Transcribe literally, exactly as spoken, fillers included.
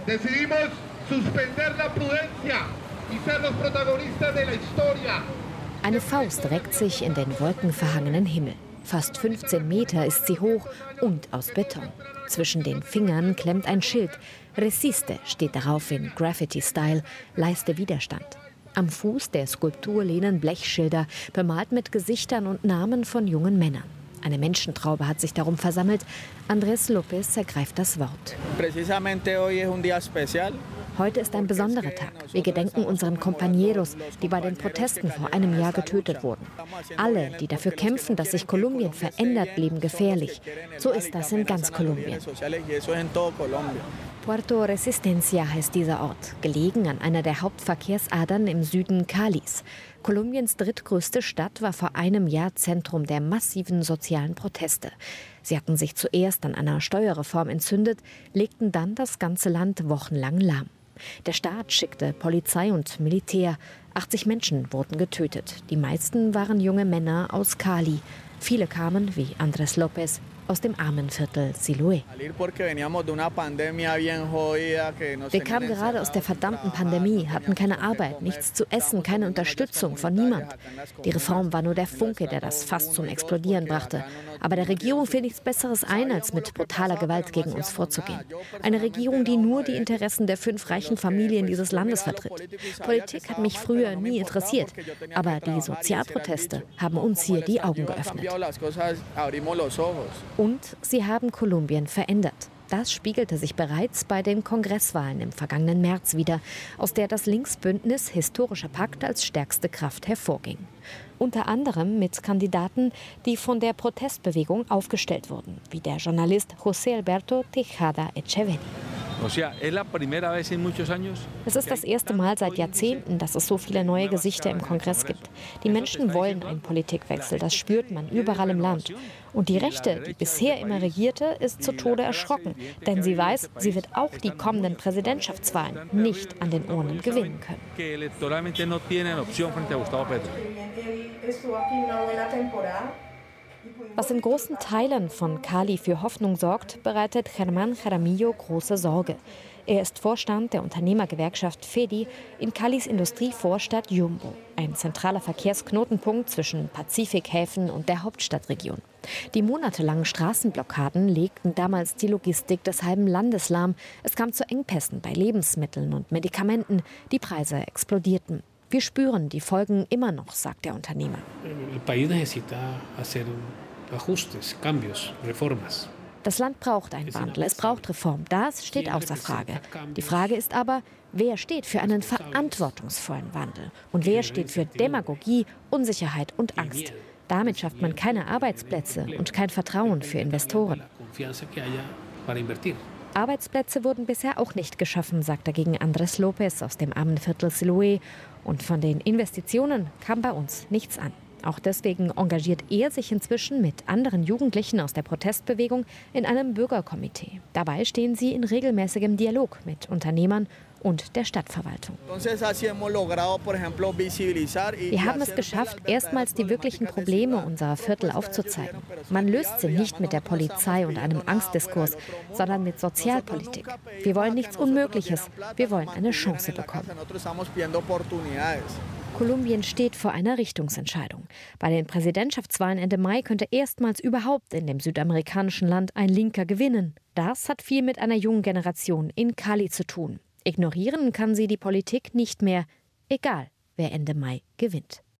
Decidimos suspender la prudencia y ser los protagonistas de la historia. Eine Faust reckt sich in den wolkenverhangenen Himmel. Fast fünfzehn Meter ist sie hoch und aus Beton. Zwischen den Fingern klemmt ein Schild. Resiste steht darauf in Graffiti-Style, leiste Widerstand. Am Fuß der Skulptur lehnen Blechschilder, bemalt mit Gesichtern und Namen von jungen Männern. Eine Menschentraube hat sich darum versammelt. Andrés López ergreift das Wort. Heute ist ein besonderer Tag. Wir gedenken unseren Compañeros, die bei den Protesten vor einem Jahr getötet wurden. Alle, die dafür kämpfen, dass sich Kolumbien verändert, leben gefährlich. So ist das in ganz Kolumbien. Puerto Resistencia heißt dieser Ort, gelegen an einer der Hauptverkehrsadern im Süden Calis. Kolumbiens drittgrößte Stadt war vor einem Jahr Zentrum der massiven sozialen Proteste. Sie hatten sich zuerst an einer Steuerreform entzündet, legten dann das ganze Land wochenlang lahm. Der Staat schickte Polizei und Militär. achtzig Menschen wurden getötet. Die meisten waren junge Männer aus Cali. Viele kamen, wie Andrés López, aus dem Armenviertel Siloé. Wir kamen gerade aus der verdammten Pandemie, hatten keine Arbeit, nichts zu essen, keine Unterstützung von niemand. Die Reform war nur der Funke, der das Fass zum Explodieren brachte. Aber der Regierung fiel nichts Besseres ein, als mit brutaler Gewalt gegen uns vorzugehen. Eine Regierung, die nur die Interessen der fünf reichen Familien dieses Landes vertritt. Politik hat mich früher nie interessiert, aber die Sozialproteste haben uns hier die Augen geöffnet. Und sie haben Kolumbien verändert. Das spiegelte sich bereits bei den Kongresswahlen im vergangenen März wider, aus der das Linksbündnis Historischer Pakt als stärkste Kraft hervorging. Unter anderem mit Kandidaten, die von der Protestbewegung aufgestellt wurden, wie der Journalist José Alberto Tejada Echeverri. Es ist das erste Mal seit Jahrzehnten, dass es so viele neue Gesichter im Kongress gibt. Die Menschen wollen einen Politikwechsel, das spürt man überall im Land. Und die Rechte, die bisher immer regierte, ist zu Tode erschrocken. Denn sie weiß, sie wird auch die kommenden Präsidentschaftswahlen nicht an den Urnen gewinnen können. Was in großen Teilen von Cali für Hoffnung sorgt, bereitet Germán Jaramillo große Sorge. Er ist Vorstand der Unternehmergewerkschaft F E D I in Calis Industrievorstadt Yumbo, ein zentraler Verkehrsknotenpunkt zwischen Pazifikhäfen und der Hauptstadtregion. Die monatelangen Straßenblockaden legten damals die Logistik des halben Landes lahm. Es kam zu Engpässen bei Lebensmitteln und Medikamenten. Die Preise explodierten. Wir spüren die Folgen immer noch, sagt der Unternehmer. Das Land braucht einen Wandel, es braucht Reform, das steht außer Frage. Die Frage ist aber, wer steht für einen verantwortungsvollen Wandel? Und wer steht für Demagogie, Unsicherheit und Angst? Damit schafft man keine Arbeitsplätze und kein Vertrauen für Investoren. Arbeitsplätze wurden bisher auch nicht geschaffen, sagt dagegen Andrés López aus dem Armenviertel Siloé. Und von den Investitionen kam bei uns nichts an. Auch deswegen engagiert er sich inzwischen mit anderen Jugendlichen aus der Protestbewegung in einem Bürgerkomitee. Dabei stehen sie in regelmäßigem Dialog mit Unternehmern und der Stadtverwaltung. Wir haben es geschafft, erstmals die wirklichen Probleme unserer Viertel aufzuzeigen. Man löst sie nicht mit der Polizei und einem Angstdiskurs, sondern mit Sozialpolitik. Wir wollen nichts Unmögliches, wir wollen eine Chance bekommen. Kolumbien steht vor einer Richtungsentscheidung. Bei den Präsidentschaftswahlen Ende Mai könnte erstmals überhaupt in dem südamerikanischen Land ein Linker gewinnen. Das hat viel mit einer jungen Generation in Cali zu tun. Ignorieren kann sie die Politik nicht mehr, egal wer Ende Mai gewinnt.